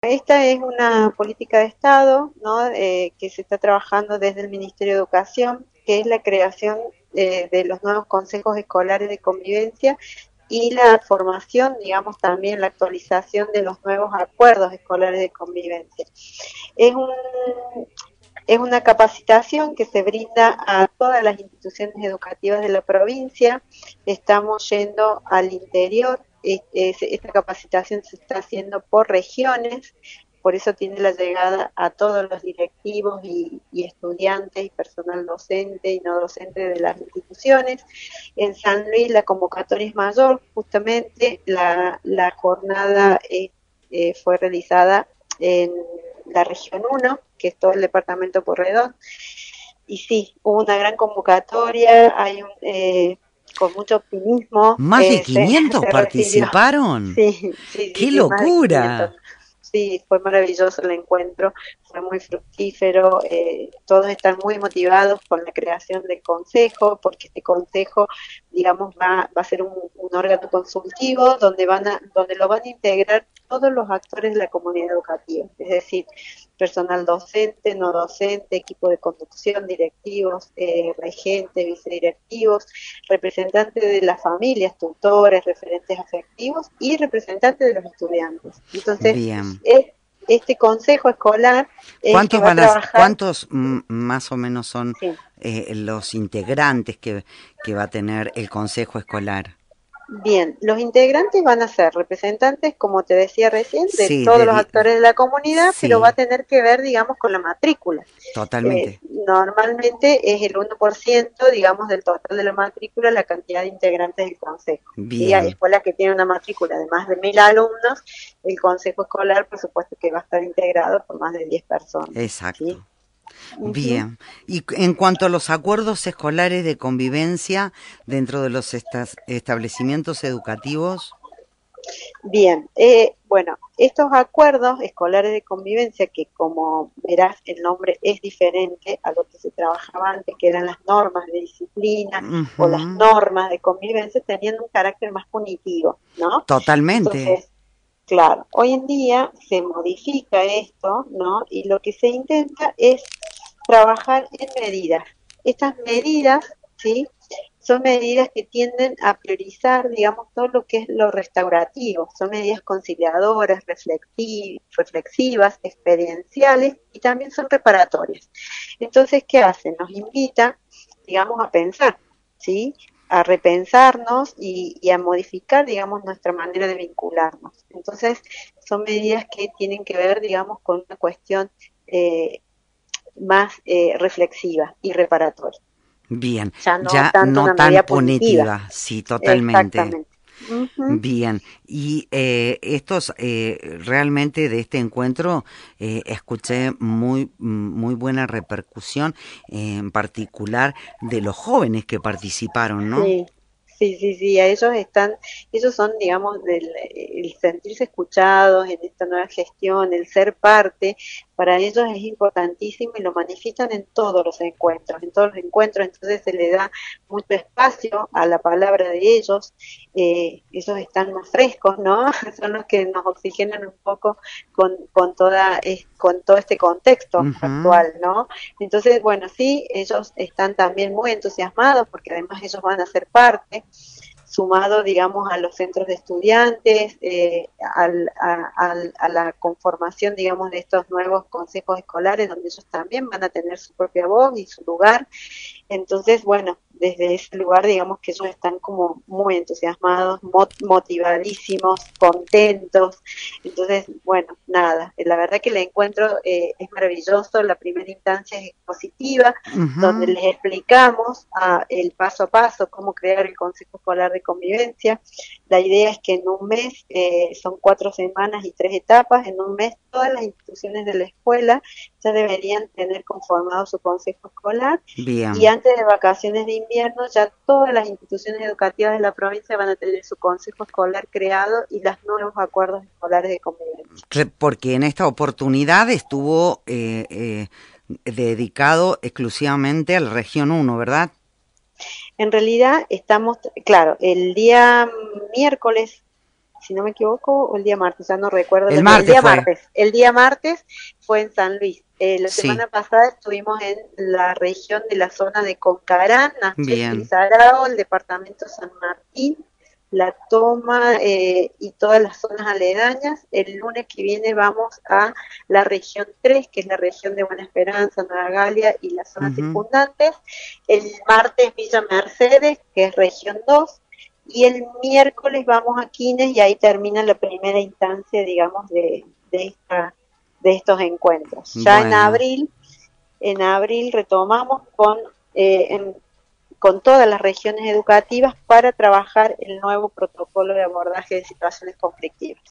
Esta es una política de Estado, ¿no? Que se está trabajando desde el Ministerio de Educación, que es la creación de los nuevos consejos escolares de convivencia y la formación, digamos, también la actualización de los nuevos acuerdos escolares de convivencia. Es un, es una capacitación que se brinda a todas las instituciones educativas de la provincia. Estamos yendo al interior. Esta capacitación se está haciendo por regiones, por eso tiene la llegada a todos los directivos y estudiantes y personal docente y no docente de las instituciones. En San Luis la convocatoria es mayor, justamente la jornada fue realizada en la región 1, que es todo el departamento Porredón, y sí, hubo una gran convocatoria, con mucho optimismo, ¿Más de se, 500 se recibió, participaron? sí, sí, sí, ¡Qué sí, más de 500. locura! Sí, fue maravilloso el encuentro, fue muy fructífero, todos están muy motivados con la creación del consejo, porque este consejo, digamos, va a ser un órgano consultivo donde lo van a integrar todos los actores de la comunidad educativa, es decir, personal docente, no docente, equipo de conducción, directivos, regentes, vicedirectivos, representantes de las familias, tutores, referentes afectivos y representantes de los estudiantes. Entonces, Bien. este consejo escolar es el que ¿Cuántos va a trabajar. cuántos más o menos son Sí. los integrantes que va a tener el consejo escolar? Bien, los integrantes van a ser representantes, como te decía recién, de Sí, todos los actores de la comunidad, pero va a sí, tener que ver, digamos, con la matrícula. totalmente. Normalmente es el 1%, digamos, del total de la matrícula, la cantidad de integrantes del consejo. ¿Sí? Hay Bien, escuelas que tienen una matrícula de más de 1.000 alumnos, el consejo escolar, por supuesto, que va a estar integrado por más de 10 personas. ¿Sí? exacto. Ujú. Bien. Y en cuanto a los acuerdos escolares de convivencia dentro de los establecimientos educativos, Bien, bueno, estos acuerdos escolares de convivencia, que como verás el nombre es diferente a lo que se trabajaba antes, que eran las normas de disciplina o las ujú, normas de convivencia, tenían un carácter más punitivo, ¿no? totalmente. Entonces, claro, hoy en día se modifica esto, ¿no? Y lo que se intenta es trabajar en medidas. Estas medidas, ¿sí? Son medidas que tienden a priorizar, digamos, todo lo que es lo restaurativo. Son medidas conciliadoras, reflexivas, experienciales y también son reparatorias. Entonces, ¿qué hacen? Nos invitan, digamos, a pensar, ¿sí? A repensarnos y a modificar, digamos, nuestra manera de vincularnos. Entonces, son medidas que tienen que ver, digamos, con una cuestión más reflexiva y reparatoria, Bien, ya no ya tanto no una tan medida punitiva. punitiva, sí, totalmente. Exactamente. Ujú. Bien, y estos realmente de este encuentro escuché muy buena repercusión, en particular de los jóvenes que participaron, ¿no? Sí, sí, sí, sí, ellos son, digamos, el sentirse escuchados en esta nueva gestión, el ser parte, para ellos es importantísimo y lo manifiestan en todos los encuentros, entonces se le da mucho espacio a la palabra de ellos están más frescos, ¿no? Son los que nos oxigenan un poco con todo este contexto Ujú. actual, ¿no? Entonces, bueno, sí, ellos están también muy entusiasmados porque además ellos van a ser parte, sumado, digamos, a los centros de estudiantes, a la conformación, digamos, de estos nuevos consejos escolares, donde ellos también van a tener su propia voz y su lugar. Entonces, bueno, desde ese lugar, digamos que ellos están como muy entusiasmados, motivadísimos, contentos. Entonces, bueno, nada, la verdad que el encuentro es maravilloso, la primera instancia es expositiva, donde Ujú. les explicamos el paso a paso cómo crear el Consejo Escolar de Convivencia. La idea es que en un mes, son 4 semanas y 3 etapas, en un mes todas las instituciones de la escuela ya deberían tener conformado su consejo escolar y Bien. antes de vacaciones de invierno ya todas las instituciones educativas de la provincia van a tener su consejo escolar creado y los nuevos acuerdos escolares de convivencia. Porque en esta oportunidad estuvo dedicado exclusivamente a la región uno, ¿verdad? En realidad estamos, claro, el día miércoles si no me equivoco, o el día martes, ya no recuerdo. El martes fue. El día martes fue en San Luis. La Sí, semana pasada estuvimos en la región de la zona de Concarán, Nachel, bien. Tillarao, el departamento San Martín, La Toma y todas las zonas aledañas. El lunes que viene vamos a la región 3, que es la región de Buena Esperanza, Nueva Galia y las zonas Ujú. circundantes. El martes Villa Mercedes, que es región 2. Y el miércoles vamos a Quines y ahí termina la primera instancia, digamos, de estos encuentros. Ya Bueno, en abril retomamos con todas las regiones educativas para trabajar el nuevo protocolo de abordaje de situaciones conflictivas.